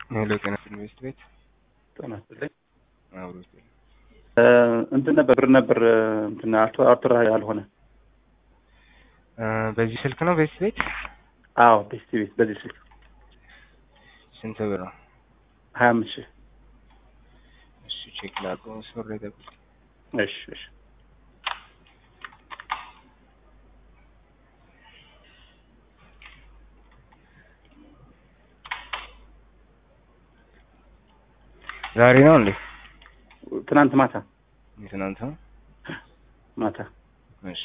ሄሎ ጤና ኢንቨስት ቤት ጤና ይስጥልኝ። አውሩት። እንትን ነበር እንትን አርቱራ ያልሆነ በዚህ ስልክ ነው ቤት ቤት? አዎ ቤት ቤት በዚህ ስልክ ስንት ብር ነው? 25,000 እሺ ቼክ ላድርገው። ሶሪ ደብል እሺ ዛሬ ነው እንዴ? ትናንት ማታ ትናንት ነው ማታ። እሺ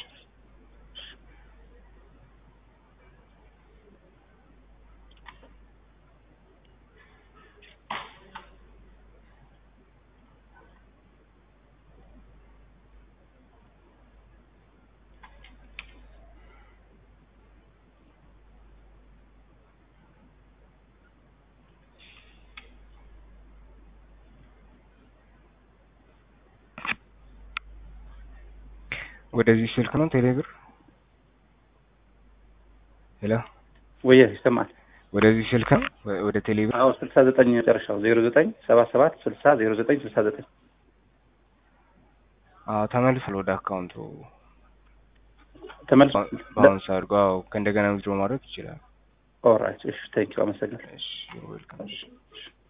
ወደዚህ ስልክ ነው ቴሌብር? ሄሎ ወይ ይሰማል? ወደዚህ ስልክ ነው ወደ ቴሌብር? አዎ 69 መጨረሻው 0977 60 0969 ተመልሷል ወደ አካውንቱ ተመልሶ ባውንስ አድርጎ ከእንደገና ዊዝድሮ ማድረግ ይችላል። ኦልራይት እሺ ቴንክ ዩ አመሰግናለሁ። እሺ ዌልካም።